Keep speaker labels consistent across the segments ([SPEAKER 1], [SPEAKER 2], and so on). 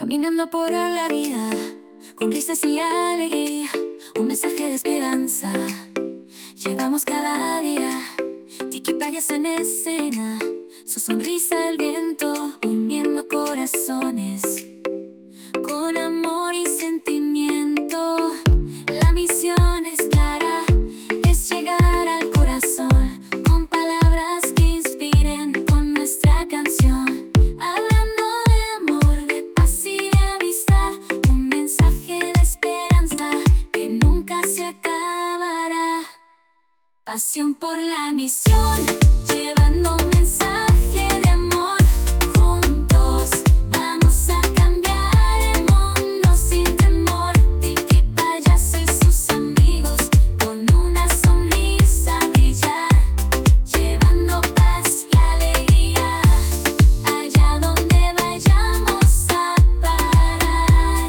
[SPEAKER 1] Caminando por la vida, con risas y alegría, un mensaje de esperanza. Llevamos cada día, Tiki Payas en escena, su sonrisa al viento, uniendo corazones, con amor y sentimiento. La misión es clara, es llegar al corazón, con palabras que inspiren, con nuestra canción. Hablando de amor, de paz y de amistad, un mensaje de esperanza que nunca se acabará. Pasión por la misión, llevando un mensaje de amor. Juntos vamos a cambiar el mundo sin temor. Tiki Payas y sus amigos, con una sonrisa brillar, llevando paz y alegría, allá donde vayamos a parar.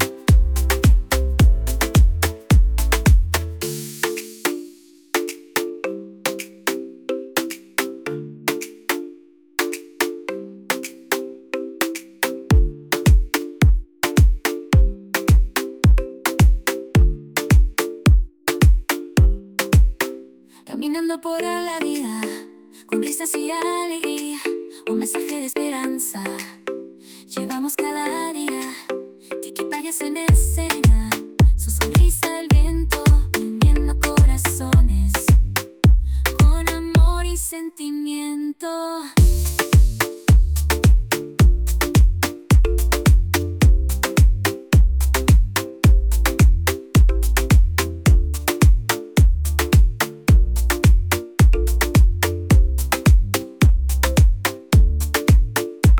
[SPEAKER 1] Caminando por la vida, con risas y alegría, un mensaje de esperanza.